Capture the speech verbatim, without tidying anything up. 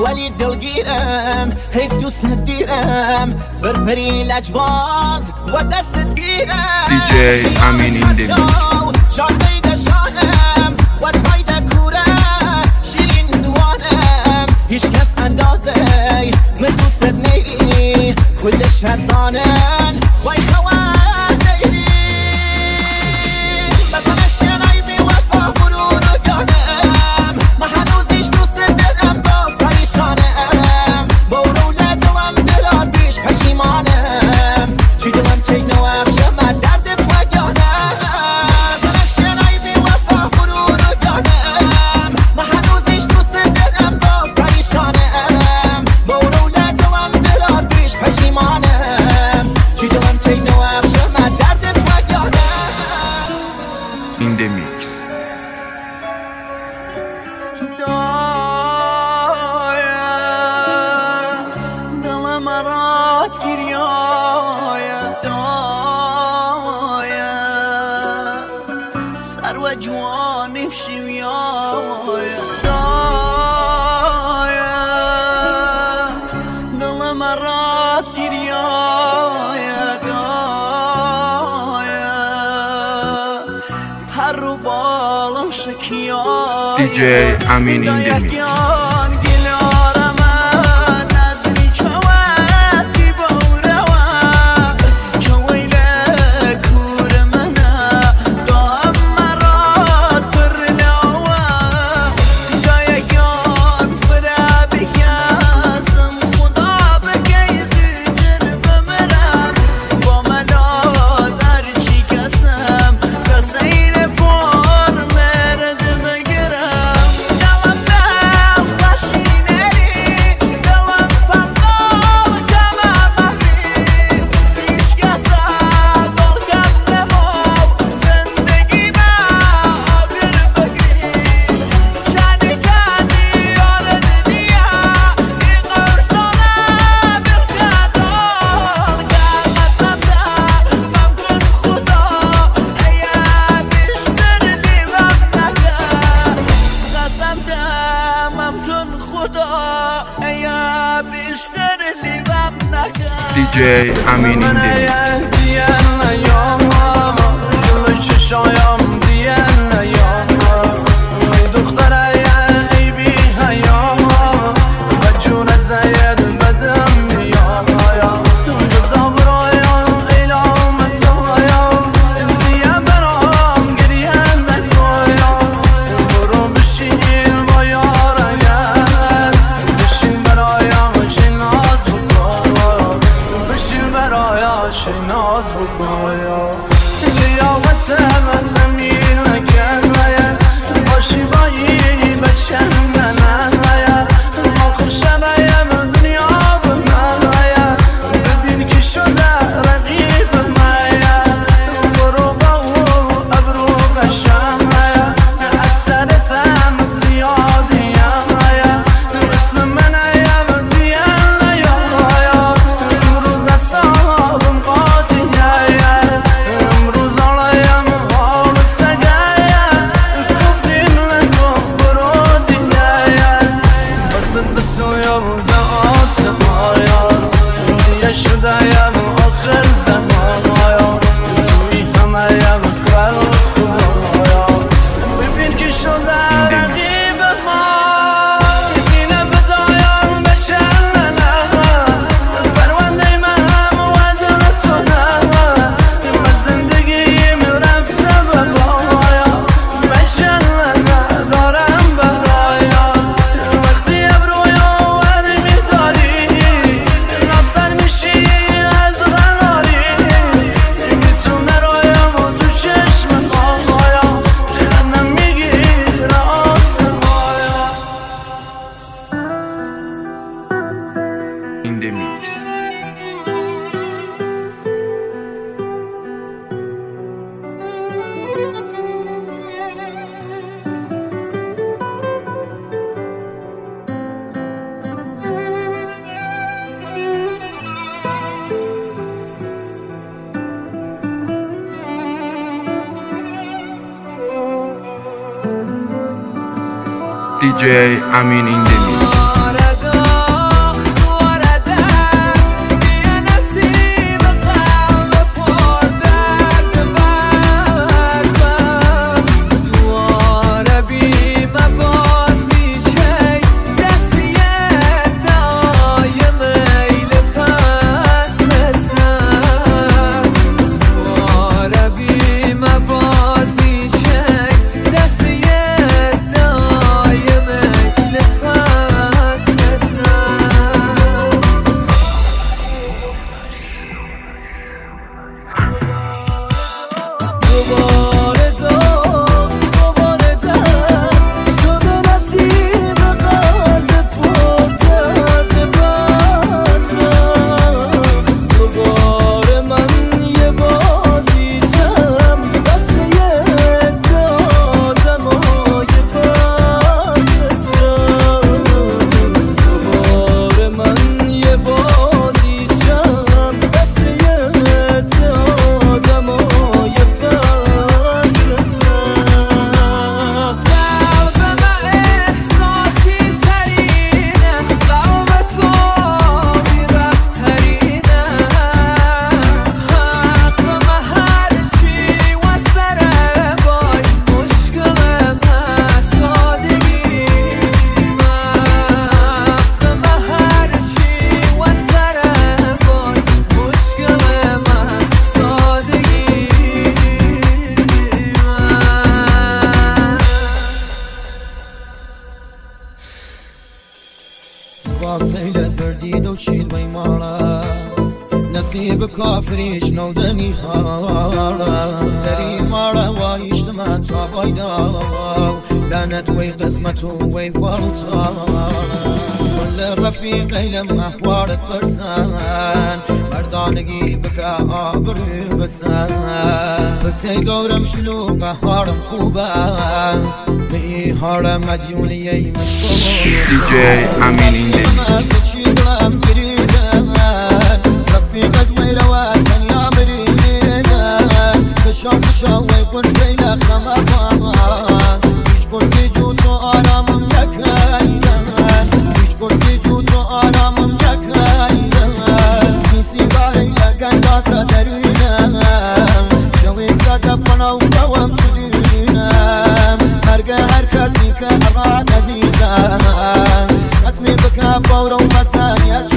ولی دلگیرم حیف دوست دیرم فرفری لجباز و دست گیرم دی جی امین این دی میکس جان بیده شانم خود هایده کورم شیرین زوانم هیچ کس اندازه من دوست نیری کل شهر زانن خواه خواه نیری بزن شنای بی وفا برو رو گانم ما هنوزیش دوست دلم با پریشانم برو لدوم درار بیش پشیمانم چی دلم تینو اخشم من درد پاگانم بزن شنای بی وفا برو رو گانم ما هنوزیش دوست دلم با پریشانم برو لدوم درار بیش پشیمانم چی دلم تینو اخشم من درد پاگانم این دی میکس دلم رات گریایه دایه سر و جوانم شویایه دایه دلم رات گریایه دایه پر و بالم شکیایه دی جی امین این دی میکس دی جی امین این دی ناز بکنم لیاقت من زمین نکنه باشی بایی بچن منه ما خوشنایم دنیا بمنه ببین که شده رقیب من برو با او ابرو قشم از سرتم زیادیم اسم منیم دیان امروز اصابم این دی میکس دی جی امین این دی میکس. سيلة بردي دوشيد ويمارا نصيب كافريش نو دمي هارا دري مارا وايشتما تابايدا لانت وي قسمته وي فرطا كل الرفيق لما حوارك برسان مردانقي بكا عبري بسان فكي دورم شلوقه هارم خوبان بي هارم مديوني مشكور دی جی امین این دلی رفيقك ويرواتن يا مرينا كشاف شاوي قرسينا خمطان مش كرسي جوتو آرام مكاينا مش كرسي جوتو آرام مكاينا كيسي غاري لقن داسة درينا شوي ساتبنا وقوام تدينا هرقا هركاسي كأراد عزيزا ختمي بكا بورو مسانيات